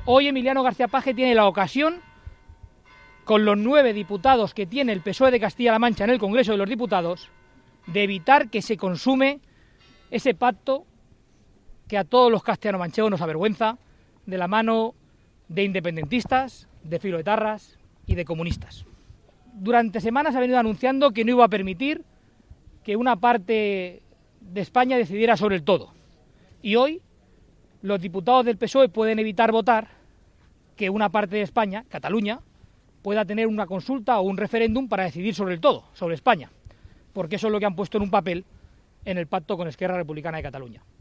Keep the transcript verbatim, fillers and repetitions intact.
Hoy Emiliano García Paje tiene la ocasión, con los nueve diputados que tiene el P S O E de Castilla-La Mancha en el Congreso de los Diputados, de evitar que se consume ese pacto que a todos los castellano-manchegos nos avergüenza, de la mano de independentistas, de filoetarras y de comunistas. Durante semanas ha venido anunciando que no iba a permitir que una parte de España decidiera sobre el todo. Y hoy los diputados del P S O E pueden evitar votar que una parte de España, Cataluña, pueda tener una consulta o un referéndum para decidir sobre el todo, sobre España, porque eso es lo que han puesto en un papel en el pacto con Esquerra Republicana de Cataluña.